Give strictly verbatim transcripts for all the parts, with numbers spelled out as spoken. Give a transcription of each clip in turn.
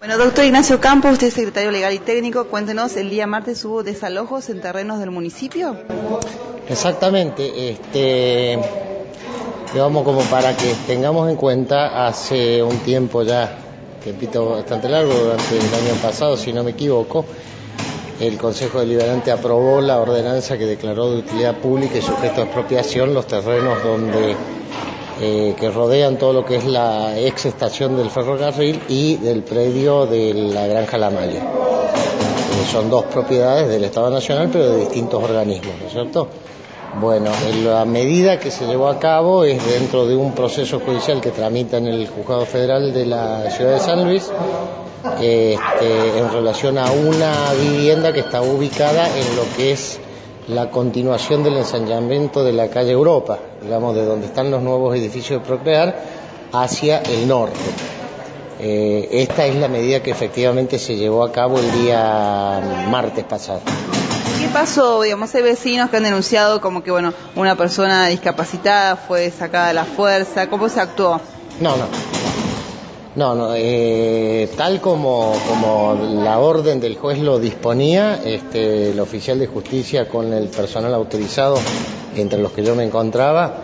Bueno, doctor Ignacio Campos, usted es secretario legal y técnico. Cuéntenos, el día martes hubo desalojos en terrenos del municipio. Exactamente, este, digamos como para que tengamos en cuenta, hace un tiempo ya, tiempito bastante largo, durante el año pasado, si no me equivoco, el Consejo Deliberante aprobó la ordenanza que declaró de utilidad pública y sujeto a expropiación los terrenos donde eh, que rodean todo lo que es la ex estación del ferrocarril y del predio de la Granja La Malla. Eh, son dos propiedades del Estado Nacional, pero de distintos organismos, ¿no es cierto? Bueno, la medida que se llevó a cabo es dentro de un proceso judicial que tramita en el Juzgado Federal de la Ciudad de San Luis, este, en relación a una vivienda que está ubicada en lo que es la continuación del ensanchamiento de la calle Europa, digamos, de donde están los nuevos edificios de Procrear, hacia el norte. Eh, esta es la medida que efectivamente se llevó a cabo el día martes pasado. ¿Qué pasó? Digamos, hay vecinos que han denunciado como que, bueno, una persona discapacitada fue sacada de la fuerza. ¿Cómo se actuó? No, no. No, no, eh, tal como, como la orden del juez lo disponía, este, el oficial de justicia con el personal autorizado, entre los que yo me encontraba,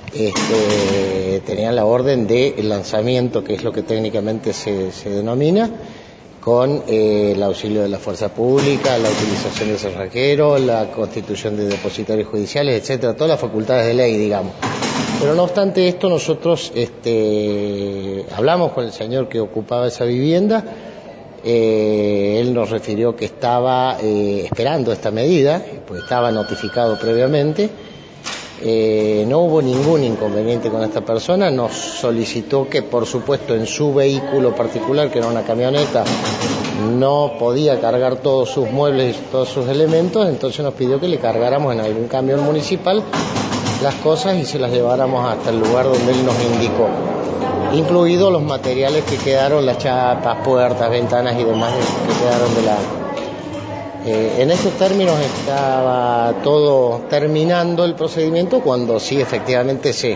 este, tenían la orden de lanzamiento, que es lo que técnicamente se, se denomina, con eh, el auxilio de la fuerza pública, la utilización de cerrajero, la constitución de depositarios judiciales, etcétera, todas las facultades de ley, digamos. Pero no obstante esto, nosotros este, hablamos con el señor que ocupaba esa vivienda. Eh, él nos refirió que estaba eh, esperando esta medida, pues estaba notificado previamente. Eh, no hubo ningún inconveniente con esta persona. Nos solicitó que, por supuesto, en su vehículo particular, que era una camioneta, no podía cargar todos sus muebles y todos sus elementos, entonces nos pidió que le cargáramos en algún camión municipal las cosas y se las lleváramos hasta el lugar donde él nos indicó, incluidos los materiales que quedaron, las chapas, puertas, ventanas y demás que quedaron de la... Eh, en estos términos estaba todo terminando el procedimiento cuando sí efectivamente se,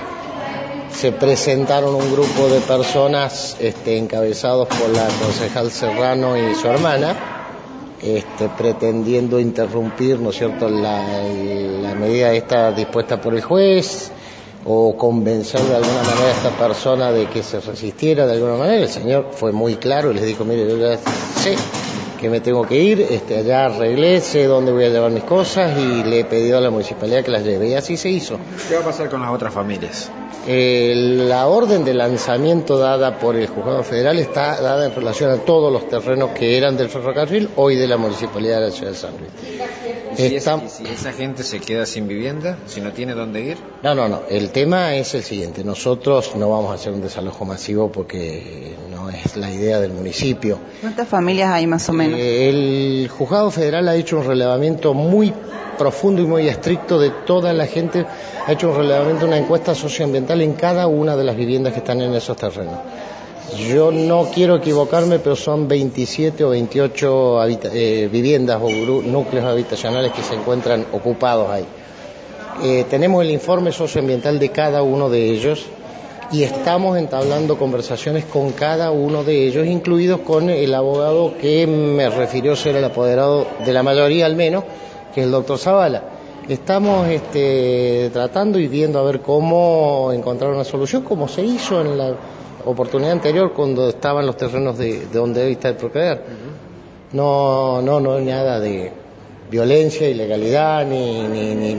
se presentaron un grupo de personas este, encabezados por la concejal Serrano y su hermana, Este, pretendiendo interrumpir, ¿no es cierto?, la, la medida esta dispuesta por el juez, o convencer de alguna manera a esta persona de que se resistiera de alguna manera. El señor fue muy claro y les dijo: mire, yo ya sé que me tengo que ir, este, allá arreglé, sé dónde voy a llevar mis cosas y le he pedido a la municipalidad que las lleve, y así se hizo. ¿Qué va a pasar con las otras familias? Eh, la orden de lanzamiento dada por el Juzgado Federal está dada en relación a todos los terrenos que eran del ferrocarril, hoy de la Municipalidad de la Ciudad de San Luis. ¿Y si, Está... es, ¿Y si esa gente se queda sin vivienda, si no tiene dónde ir? No, no, no. El tema es el siguiente. Nosotros no vamos a hacer un desalojo masivo porque no es la idea del municipio. ¿Cuántas familias hay más o menos? Eh, el Juzgado Federal ha hecho un relevamiento muy profundo y muy estricto de toda la gente, ha hecho un relevamiento, una encuesta socioambiental en cada una de las viviendas que están en esos terrenos. Yo no quiero equivocarme, pero son veintisiete o veintiocho habita- eh, viviendas o núcleos habitacionales que se encuentran ocupados ahí. Eh, tenemos el informe socioambiental de cada uno de ellos y estamos entablando conversaciones con cada uno de ellos, incluidos con el abogado que me refirió ser el apoderado de la mayoría al menos, que es el doctor Zavala. Estamos este, tratando y viendo a ver cómo encontrar una solución, como se hizo en la oportunidad anterior cuando estaban los terrenos de, de donde hoy está el Procrear. Uh-huh. No, no, no hay nada de violencia, ilegalidad, ni, ni, ni,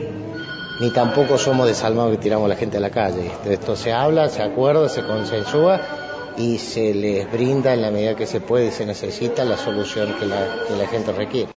ni tampoco somos desalmados que tiramos a la gente a la calle. Esto se habla, se acuerda, se consensúa y se les brinda en la medida que se puede y se necesita la solución que la, que la gente requiere.